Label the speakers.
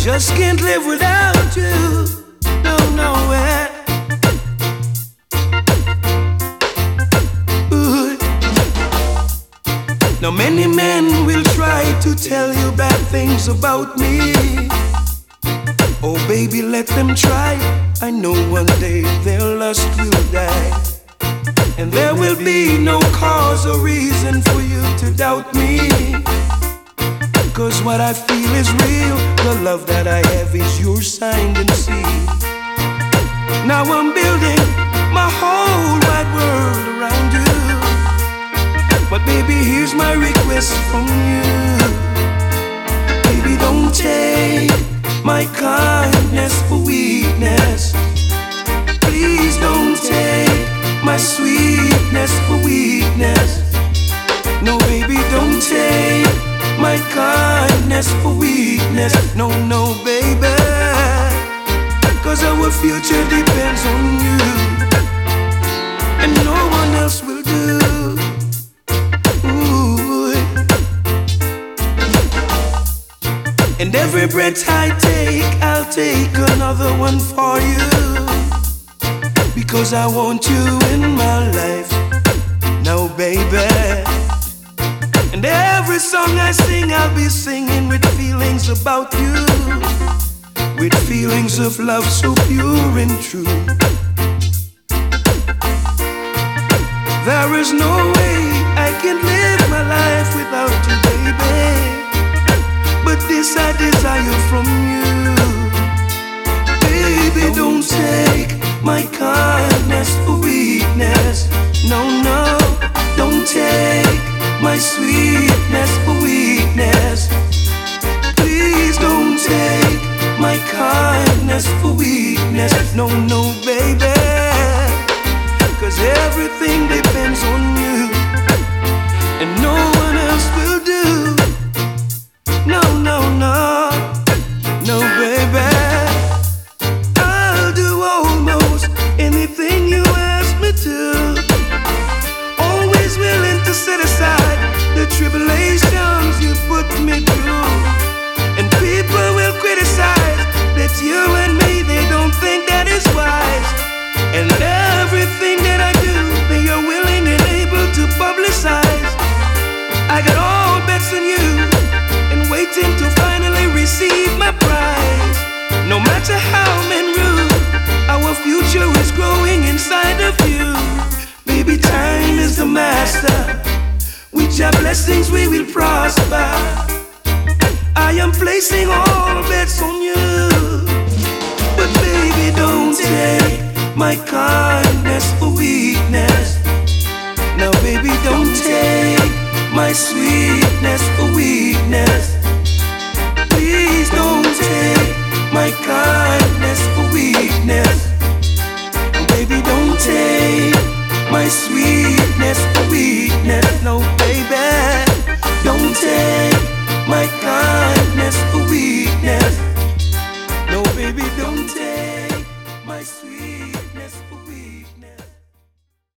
Speaker 1: just can't live without you. No, no way. Now many men will try to tell you bad things about me. Oh baby, let them try. I know one day their lust will die, and there will be no cause or reason for you to doubt me. 'Cause what I feel is real. The love that I have is yours, signed and sealed. Now I'm building my whole wide world around you. But baby, here's my request from you. Baby, don't take my kindness for weakness. Please don't take my sweetness for weakness. No, baby, don't take my kindness for weakness. No, no, baby, 'cause our future depends on you, and no one else will do. And every breath I take, I'll take another one for you, because I want you in my life now, baby. And every song I sing, I'll be singing with feelings about you, with feelings of love so pure and true. There is no way I can live my life without you, baby. But this I desire from you. Baby, don't take my kindness for weakness. No, no, don't take my sweetness for weakness. Please don't take my kindness for weakness. No, no, baby, 'cause everything depends on you, and no one else will do. No, no, no, no, baby. I'll do almost anything you ask me to. Always willing to set aside the tribulations you put me through. And people will criticize that you and me, they don't think that is wise. And everything that I do, they are willing and able to publicize. I got all bets on you, waiting to finally receive my prize. No matter how men rule, our future is growing inside of you. Baby, time is the master. With your blessings we will prosper. I am placing all bets on you. But baby, don't take my car.